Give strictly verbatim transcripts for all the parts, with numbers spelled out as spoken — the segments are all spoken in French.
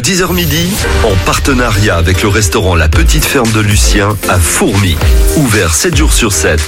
dix heures midi, en partenariat avec le restaurant La Petite Ferme de Lucien à Fourmies. Ouvert sept jours sur sept.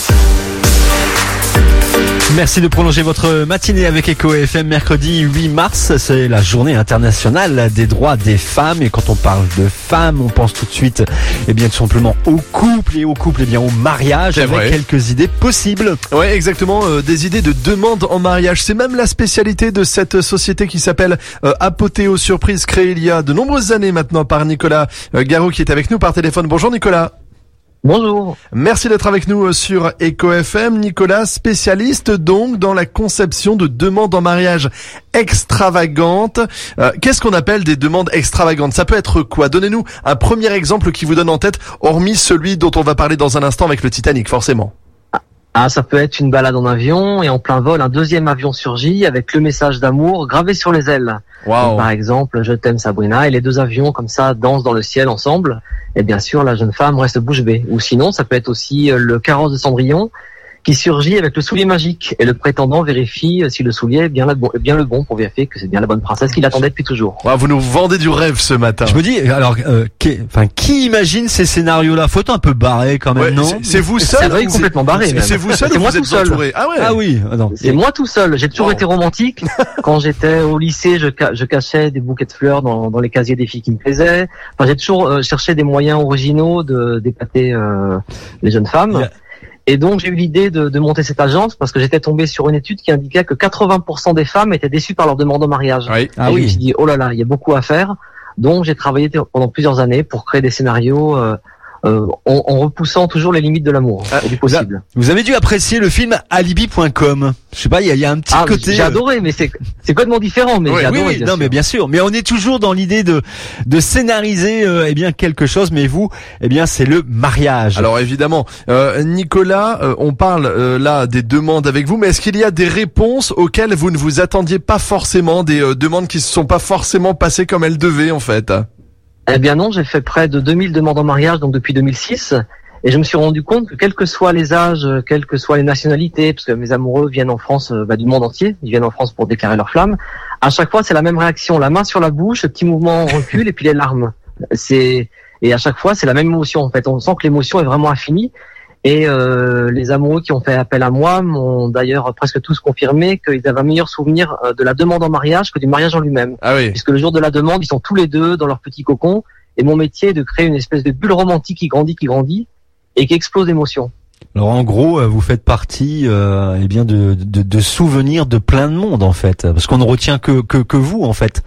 Merci de prolonger votre matinée avec Echo F M. Mercredi huit mars, c'est la journée internationale des droits des femmes. Et quand on parle de femmes, on pense tout de suite, eh bien, tout simplement au couple et au couple, eh bien, au mariage, c'est avec vrai. quelques idées possibles. Ouais, exactement. Euh, des idées de demande en mariage. C'est même la spécialité de cette société qui s'appelle euh, Apothéo Surprise, créée il y a de nombreuses années maintenant par Nicolas euh, Garou qui est avec nous par téléphone. Bonjour Nicolas. Bonjour. Merci d'être avec nous sur Echo F M. Nicolas, spécialiste donc dans la conception de demandes en mariage extravagantes. Euh, qu'est-ce qu'on appelle des demandes extravagantes? Ça peut être quoi? Donnez-nous un premier exemple qui vous donne en tête, hormis celui dont on va parler dans un instant avec le Titanic, forcément. Ah, ça peut être une balade en avion et en plein vol, un deuxième avion surgit avec le message d'amour gravé sur les ailes. Waouh. Donc, par exemple, je t'aime Sabrina, et les deux avions comme ça dansent dans le ciel ensemble. Et bien sûr, la jeune femme reste bouche bée. Ou sinon, ça peut être aussi le carrosse de Cendrillon qui surgit avec le soulier magique. Et le prétendant vérifie si le soulier est bien, la bon, bien le bon pour vérifier que c'est bien la bonne princesse qu'il attendait depuis toujours. Wow, vous nous vendez du rêve ce matin. Je me dis, alors, euh, qui, enfin, qui imagine ces scénarios-là? Faut être un peu barré quand même, Ouais, non? c'est, c'est vous seul? C'est vrai, ou complètement barré. C'est, même. c'est vous seul C'est ou moi vous tout êtes seul. entouré? Ah ouais. Ah oui, non. C'est moi tout seul. J'ai toujours Wow. été romantique. Quand j'étais au lycée, je, ca- je cachais des bouquets de fleurs dans, dans les casiers des filles qui me plaisaient. Enfin, j'ai toujours euh, cherché des moyens originaux de d'épater euh, les jeunes femmes. Yeah. Et donc, j'ai eu l'idée de, de monter cette agence parce que j'étais tombé sur une étude qui indiquait que quatre-vingts pour cent des femmes étaient déçues par leur demande en mariage. Oui. Ah et oui. je me suis dit, oh là là, il y a beaucoup à faire. Donc, j'ai travaillé pendant plusieurs années pour créer des scénarios euh, euh, en, en repoussant toujours les limites de l'amour Ah, et du possible. Vous avez dû apprécier le film alibi point com. Je sais pas, il y a, il y a un petit Ah, côté. j'ai adoré, mais c'est c'est complètement différent. Mais Ouais, j'ai Oui, adoré. oui, bien non, sûr. mais bien sûr. Mais on est toujours dans l'idée de de scénariser, euh, eh bien, quelque chose. Mais vous, eh bien, c'est le mariage. Alors évidemment, euh, Nicolas, euh, on parle euh, là des demandes avec vous, mais est-ce qu'il y a des réponses auxquelles vous ne vous attendiez pas forcément, des euh, demandes qui se sont pas forcément passées comme elles devaient en fait? Eh bien non, j'ai fait près de deux mille demandes en mariage donc depuis deux mille six et je me suis rendu compte que quels que soient les âges, quelles que soient les nationalités, parce que mes amoureux viennent en France euh, bah, du monde entier, ils viennent en France pour déclarer leur flamme, à chaque fois c'est la même réaction, la main sur la bouche, le petit mouvement en recul et puis les larmes. C'est et à chaque fois c'est la même émotion en fait, on sent que l'émotion est vraiment infinie. Et euh, les amoureux qui ont fait appel à moi m'ont d'ailleurs presque tous confirmé qu'ils avaient un meilleur souvenir de la demande en mariage que du mariage en lui-même. Ah oui. Puisque le jour de la demande, ils sont tous les deux dans leur petit cocon. Et mon métier est de créer une espèce de bulle romantique qui grandit, qui grandit, et qui explose d'émotions. Alors en gros, euh, vous faites partie, euh, eh bien, de, de de souvenirs de plein de monde en fait, parce qu'on ne retient que que que vous en fait.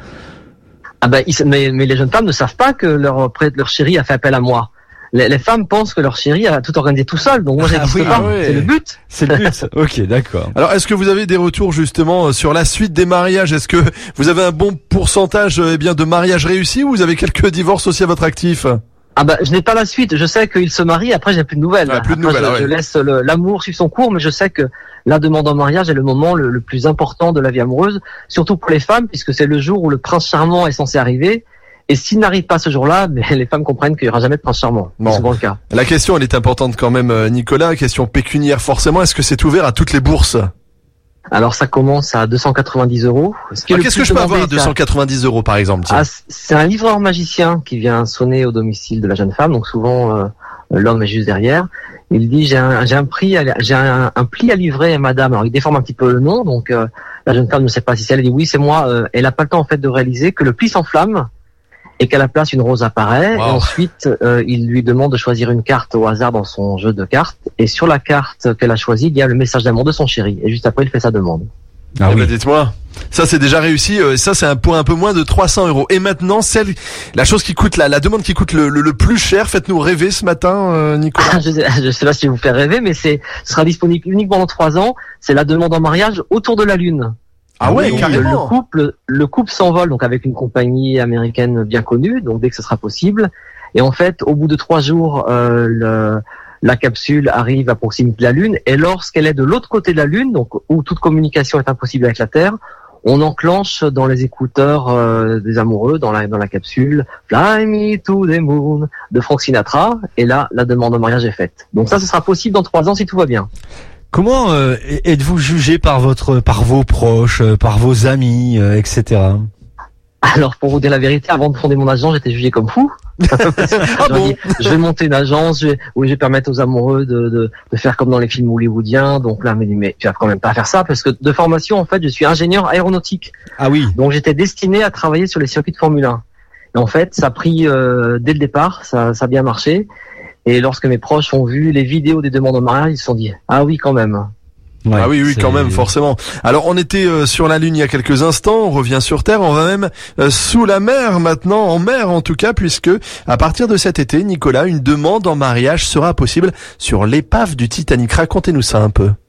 Ah ben, ils, mais, mais les jeunes femmes ne savent pas que leur près leur chéri a fait appel à moi. Les, les femmes pensent que leur chéri a tout organisé tout seul. Donc moi, Ah j'existe oui, pas. ah ouais. C'est le but. C'est le but. Ok, d'accord. Alors est-ce que vous avez des retours justement sur la suite des mariages? Est-ce que vous avez un bon pourcentage eh bien de mariages réussis ou vous avez quelques divorces aussi à votre actif? Ah ben, je n'ai pas la suite. Je sais qu'ils se marient. Après, j'ai plus de nouvelles. Ah, plus de Après, nouvelles, je, ah ouais. je laisse le- l'amour suivre son cours, mais je sais que la demande en mariage est le moment le, le plus important de la vie amoureuse, surtout pour les femmes, puisque c'est le jour où le prince charmant est censé arriver. Et s'il n'arrive pas ce jour-là, mais les femmes comprennent qu'il n'y aura jamais de prince charmant. Bon. C'est souvent le cas. La question elle est importante quand même euh, Nicolas, question pécuniaire forcément, est-ce que c'est ouvert à toutes les bourses? Alors ça commence à deux cent quatre-vingt-dix euros. Ce qui est Ah, le qu'est-ce plus que je peux avoir à demandé, deux cent quatre-vingt-dix euros par exemple? tiens Ah, c'est un livreur magicien qui vient sonner au domicile de la jeune femme. Donc souvent euh, l'homme est juste derrière. Il dit j'ai un j'ai un prix à, j'ai un, un pli à livrer à madame. Alors il déforme un petit peu le nom. Donc euh, la jeune femme ne sait pas si c'est elle. Elle dit oui c'est moi. Euh, elle a pas le temps en fait de réaliser que le pli s'enflamme et qu'à la place une rose apparaît. Wow. Et ensuite euh, il lui demande de choisir une carte au hasard dans son jeu de cartes. Et sur la carte qu'elle a choisie il y a le message d'amour de son chéri. Et juste après il fait sa demande. Ah Eh oui. ben, dites-moi, ça c'est déjà réussi, euh, ça c'est un point un peu moins de trois cents euros. Et maintenant, celle, la chose qui coûte, la, la demande qui coûte le, le, le plus cher, faites-nous rêver ce matin, euh, Nicolas. je, sais, je sais pas si je vous fais rêver, mais c'est ce sera disponible uniquement dans trois ans. C'est la demande en mariage autour de la Lune. Ah ouais, Donc, carrément. Le couple, le couple s'envole donc avec une compagnie américaine bien connue, donc dès que ce sera possible. Et en fait, au bout de trois jours, euh, le, la capsule arrive à proximité de la Lune. Et lorsqu'elle est de l'autre côté de la Lune, donc où toute communication est impossible avec la Terre, on enclenche dans les écouteurs euh, des amoureux, dans la dans la capsule, Fly Me to the Moon de Frank Sinatra. Et là, la demande en mariage est faite. Donc ça, ce sera possible dans trois ans si tout va bien. Comment euh, êtes-vous jugé par votre, par vos proches, euh, par vos amis, euh, et cetera. Alors pour vous dire la vérité, avant de fonder mon agence, j'étais jugé comme fou. Ah bon? Dit, je vais monter une agence, je vais, où je vais permettre aux amoureux de, de, de faire comme dans les films hollywoodiens. Donc là, mais, mais tu vas quand même pas faire ça, parce que de formation, en fait, je suis ingénieur aéronautique. Ah oui. Donc j'étais destiné à travailler sur les circuits de Formule un. Et en fait, ça a pris euh, dès le départ, ça, ça a bien marché. Et lorsque mes proches ont vu les vidéos des demandes en mariage, ils se sont dit ah oui quand même. Ouais, ah oui, oui, c'est... quand même, forcément. Alors, on était euh, sur la Lune il y a quelques instants, on revient sur Terre, on va même euh, sous la mer maintenant, en mer en tout cas, puisque à partir de cet été, Nicolas, une demande en mariage sera possible sur l'épave du Titanic. Racontez-nous ça un peu.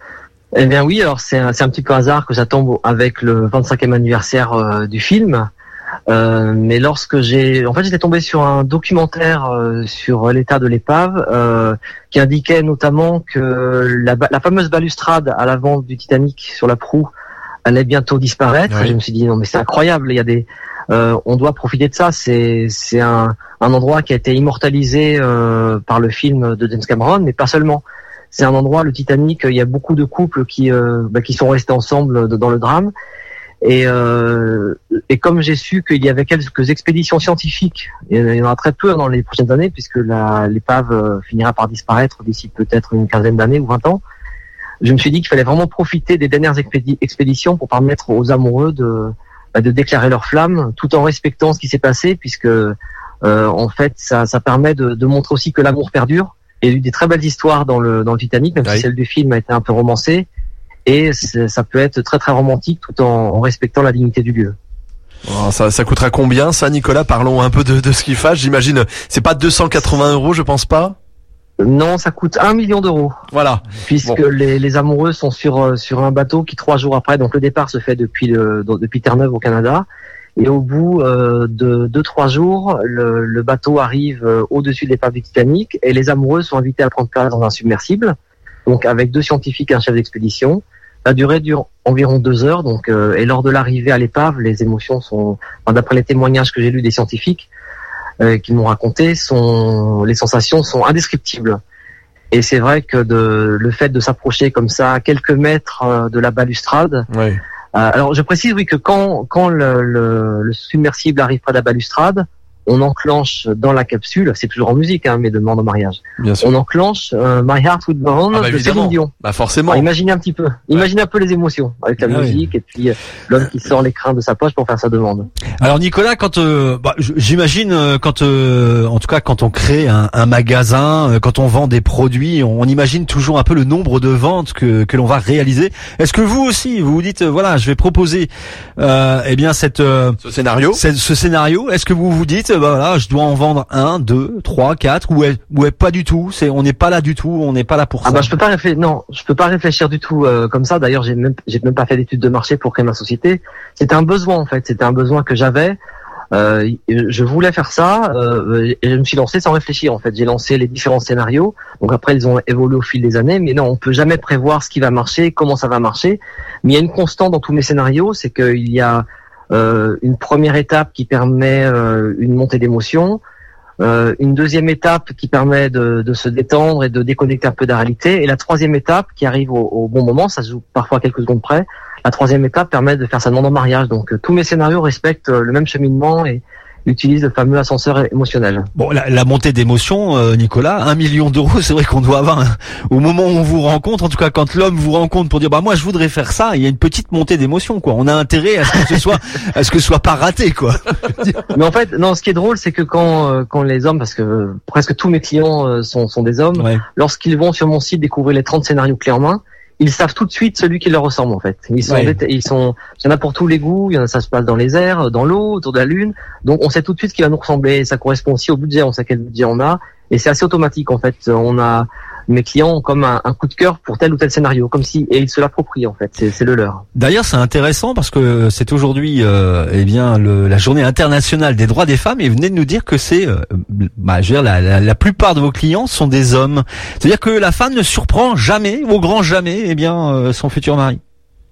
Eh bien oui, alors c'est un, c'est un petit peu hasard que ça tombe avec le vingt-cinquième anniversaire euh, du film. Euh, mais lorsque j'ai, en fait, j'étais tombé sur un documentaire euh, sur l'état de l'épave euh, qui indiquait notamment que la, la fameuse balustrade à l'avant du Titanic sur la proue allait bientôt disparaître. Oui. Je me suis dit non mais c'est incroyable, il y a des, euh, on doit profiter de ça. C'est c'est un, un endroit qui a été immortalisé euh, par le film de James Cameron, mais pas seulement. C'est un endroit, le Titanic, il y a beaucoup de couples qui euh, bah, qui sont restés ensemble dans le drame. Et, euh, et comme j'ai su qu'il y avait quelques expéditions scientifiques, et il y en aura très peu dans les prochaines années, puisque la, l'épave finira par disparaître d'ici peut-être une quinzaine d'années ou vingt ans, je me suis dit qu'il fallait vraiment profiter des dernières expédi- expéditions pour permettre aux amoureux de, de déclarer leur flamme, tout en respectant ce qui s'est passé, puisque euh, en fait ça, ça permet de, de montrer aussi que l'amour perdure. Il y a eu des très belles histoires dans le, dans le Titanic, même oui. si celle du film a été un peu romancée. Et ça peut être très très romantique tout en, en respectant la dignité du lieu. Oh, ça, ça coûtera combien ça, Nicolas? Parlons un peu de, de ce qu'il fasse. J'imagine, c'est pas deux cent quatre-vingts euros, je pense pas. Non, ça coûte un million d'euros. Voilà. Puisque bon. les, les amoureux sont sur sur un bateau qui trois jours après, donc le départ se fait depuis le depuis Terre-Neuve au Canada, et au bout euh, de deux trois jours, le, le bateau arrive euh, au-dessus de l'épave du Titanic et les amoureux sont invités à prendre place dans un submersible. Donc avec deux scientifiques et un chef d'expédition. La durée dure environ deux heures. Donc euh, et lors de l'arrivée à l'épave, les émotions sont, enfin, d'après les témoignages que j'ai lus des scientifiques euh, qui m'ont raconté, sont les sensations sont indescriptibles. Et c'est vrai que de, le fait de s'approcher comme ça à quelques mètres euh, de la balustrade. Oui. Euh, alors je précise oui que quand quand le, le, le submersible arrive près de la balustrade, on enclenche dans la capsule, c'est toujours en musique, hein, mes demandes en mariage. Bien sûr. On enclenche euh, My Heart Would Go On ah bah de Céline Dion. Bah forcément. Alors, imaginez un petit peu, imaginez ouais. un peu les émotions avec la ah musique oui. et puis euh, l'homme qui sort les crins de sa poche pour faire sa demande. Alors Nicolas, quand euh, bah, j'imagine euh, quand, euh, en tout cas quand on crée un, un magasin, euh, quand on vend des produits, on, on imagine toujours un peu le nombre de ventes que que l'on va réaliser. Est-ce que vous aussi, vous vous dites euh, voilà, je vais proposer, euh, eh bien cette euh, ce scénario, cette, ce scénario. Est-ce que vous vous dites bah voilà, je dois en vendre un, deux, trois, quatre, ou est, ou est pas du tout. C'est, on n'est pas là du tout. On n'est pas là pour ça. Ah bah je peux pas réfléchir. Non, je peux pas réfléchir du tout euh, comme ça. D'ailleurs, j'ai même, j'ai même pas fait d'études de marché pour créer ma société. C'était un besoin en fait. C'était un besoin que j'avais. Euh, je voulais faire ça euh, et je me suis lancé sans réfléchir. En fait, j'ai lancé les différents scénarios. Donc après, ils ont évolué au fil des années. Mais non, on peut jamais prévoir ce qui va marcher, comment ça va marcher. Mais il y a une constante dans tous mes scénarios, c'est qu'il y a euh, une première étape qui permet euh, une montée d'émotion. Euh, une deuxième étape qui permet de, de se détendre et de déconnecter un peu de la réalité, et la troisième étape qui arrive au, au bon moment, ça se joue parfois à quelques secondes près. La troisième étape permet de faire sa demande en mariage. Donc euh, tous mes scénarios respectent euh, le même cheminement et utilisent le fameux ascenseur émotionnel. Bon, la, la montée d'émotion, euh, Nicolas, un million d'euros, c'est vrai qu'on doit avoir un, au moment où on vous rencontre, en tout cas quand l'homme vous rencontre pour dire bah moi je voudrais faire ça, il y a une petite montée d'émotion quoi. On a intérêt à ce que ce soit, à ce que ce soit pas raté quoi. Mais en fait, non, ce qui est drôle, c'est que quand euh, quand les hommes, parce que euh, presque tous mes clients euh, sont sont des hommes, ouais. Lorsqu'ils vont sur mon site découvrir les trente scénarios clés en main, ils savent tout de suite celui qui leur ressemble en fait. Ils sont, ouais. ils sont, il y en a pour tous les goûts. Il y en a, ça se passe dans les airs, dans l'eau, autour de la lune. Donc on sait tout de suite ce qui va nous ressembler. Et ça correspond aussi au budget. On sait quel budget on a. Et c'est assez automatique en fait. On a mes clients ont comme un, un coup de cœur pour tel ou tel scénario, comme si et ils se l'approprient en fait. C'est, c'est le leur. D'ailleurs, c'est intéressant parce que c'est aujourd'hui, euh, eh bien, le, la Journée internationale des droits des femmes. Et vous venez de nous dire que c'est, euh, bah, je veux dire, la, la, la plupart de vos clients sont des hommes. C'est-à-dire que la femme ne surprend jamais, au grand jamais, eh bien, euh, son futur mari.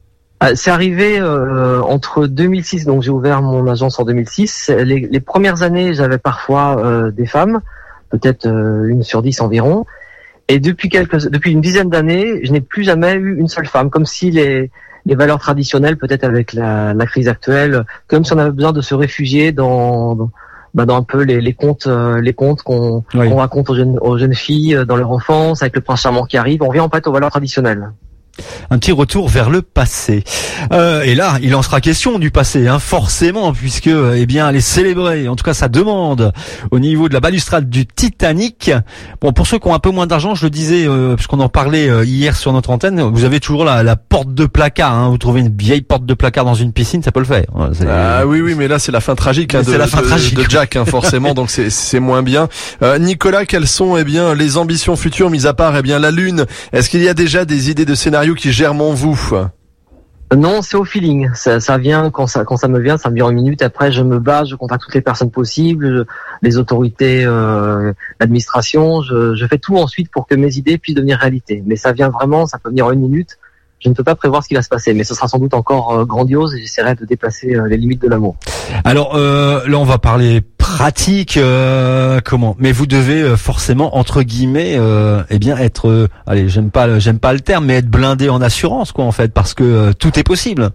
C'est arrivé euh, entre deux mille six, donc j'ai ouvert mon agence en deux mille six. Les, les premières années, j'avais parfois euh, des femmes, peut-être euh, une sur dix environ. Et depuis quelques, depuis une dizaine d'années, je n'ai plus jamais eu une seule femme, comme si les les valeurs traditionnelles, peut-être avec la, la crise actuelle, comme si on avait besoin de se réfugier dans, dans, bah dans un peu les, les contes, euh, les contes qu'on Oui. qu'on raconte aux jeunes, aux jeunes filles euh, dans leur enfance, avec le prince charmant qui arrive. On revient en fait aux valeurs traditionnelles. Un petit retour vers le passé. Euh, et là, il en sera question du passé, hein, forcément, puisque, eh bien, elle est célébrée. En tout cas, ça demande au niveau de la balustrade du Titanic. Bon, pour ceux qui ont un peu moins d'argent, je le disais, euh, puisqu'on en parlait euh, hier sur notre antenne, vous avez toujours la, la porte de placard. Hein, vous trouvez une vieille porte de placard dans une piscine, ça peut le faire. C'est... Ah oui, oui, mais là c'est la fin tragique hein, de, c'est la fin de, tragique. de Jack, hein, forcément, donc c'est c'est moins bien. Euh, Nicolas, quelles sont eh bien les ambitions futures, mis à part eh bien la Lune? Est-ce qu'il y a déjà des idées de scénarios qui germent en vous? Non, c'est au feeling. Ça, ça vient quand ça, quand ça me vient, ça me vient en une minute. Après, je me bats, je contacte toutes les personnes possibles, je- les autorités, euh, l'administration. Je, je fais tout ensuite pour que mes idées puissent devenir réalité. Mais ça vient vraiment, ça peut venir en une minute. Je ne peux pas prévoir ce qui va se passer, mais ce sera sans doute encore euh, grandiose et j'essaierai de dépasser euh, les limites de l'amour. Alors euh, là, on va parler pratique. Euh, comment? Mais vous devez euh, forcément, entre guillemets, euh, eh bien, être. euh, allez, j'aime pas, le- j'aime pas le terme, mais être blindé en assurance, quoi, en fait, parce que euh, tout est possible.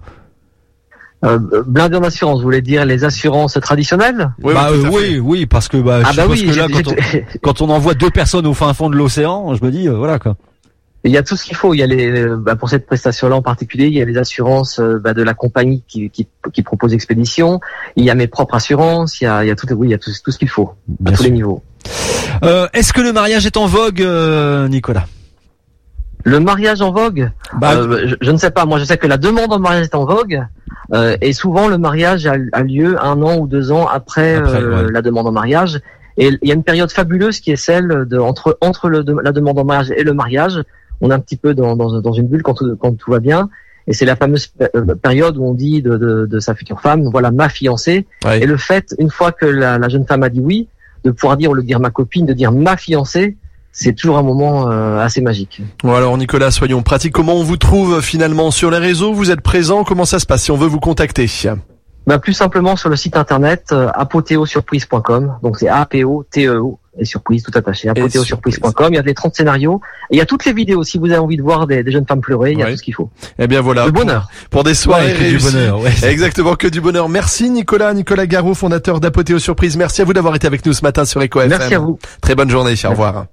Euh, blindé en assurance, vous voulez dire les assurances traditionnelles? Oui, bah oui, tout euh, à fait. oui, oui, parce que bah, je Ah bah suppose oui, que là, j'ai- quand on, j'ai- quand on envoie deux personnes au fin fond de l'océan, je me dis, euh, voilà quoi. il y a tout ce qu'il faut. Il y a les, bah, pour cette prestation-là en particulier, il y a les assurances euh, bah, de la compagnie qui, qui, qui propose expédition. Il y a mes propres assurances. Il y a, il y a tout, oui, il y a tout, tout ce qu'il faut à Bien tous sûr. les niveaux. Euh, est-ce que le mariage est en vogue, euh, Nicolas? Le mariage en vogue, Bah, euh, je, je ne sais pas. Moi, je sais que la demande en mariage est en vogue, euh, et souvent le mariage a, a lieu un an ou deux ans après, Après, euh, ouais. la demande en mariage. Et il y a une période fabuleuse qui est celle de entre entre le, de- la demande en mariage et le mariage. On est un petit peu dans, dans, dans une bulle quand tout, quand tout va bien. Et c'est la fameuse pé- euh, période où on dit de, de, de sa future femme, voilà ma fiancée. Ouais. Et le fait, une fois que la, la jeune femme a dit oui, de pouvoir dire, au lieu de dire ma copine, de dire ma fiancée, c'est toujours un moment euh, assez magique. Bon alors Nicolas, soyons pratiques. Comment on vous trouve finalement sur les réseaux? Vous êtes présent? Comment ça se passe si on veut vous contacter? Bah, plus simplement sur le site internet euh, apothéosurprise point com. Donc c'est A P O T E O et surprise tout attaché. apothéosurprise point com. Il y a les trente scénarios et il y a toutes les vidéos. Si vous avez envie de voir des, des jeunes femmes pleurer, il y a Ouais. tout ce qu'il faut. Eh bien voilà. Le bonheur. Pour, pour des soirées ouais, que du réussies. bonheur, ouais. Exactement, que du bonheur. Merci Nicolas, Nicolas Garot, fondateur d'Apothéo Surprise. Merci à vous d'avoir été avec nous ce matin sur Eco F M. Merci à vous. Très bonne journée. Au revoir.